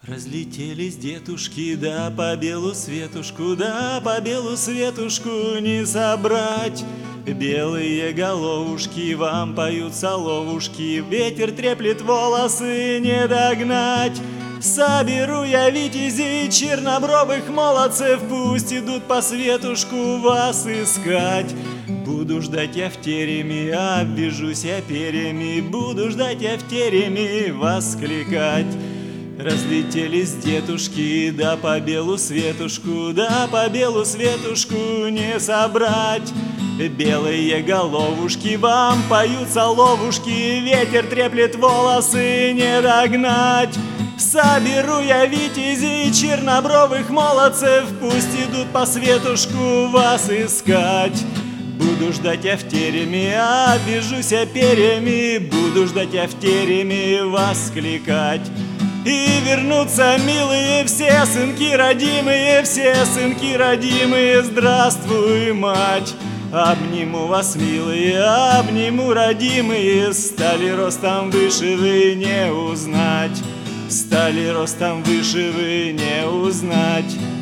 Разлетелись детушки, да по белу светушку, да по белу светушку не собрать. Белые головушки вам поют соловушки, ветер треплет волосы, не догнать. Соберу я витязей, чернобровых молодцев, пусть идут по светушку вас искать. Буду ждать я в тереме, обвяжусь я перьями, буду ждать я в тереме воскликать. Разлетелись детушки, да по белу светушку, да по белу светушку не собрать. Белые головушки вам поют соловушки, ветер треплет волосы, не догнать. Соберу я витязей, чернобровых молодцев, пусть идут по светушку вас искать. Буду ждать я в тереме, обвяжусь я перьями, буду ждать я в тереме воскликать. И вернутся милые все сынки родимые, все сынки родимые, здравствуй, мать. Обниму вас, милые, обниму, родимые, стали ростом выше вы не узнать, стали ростом выше вы не узнать.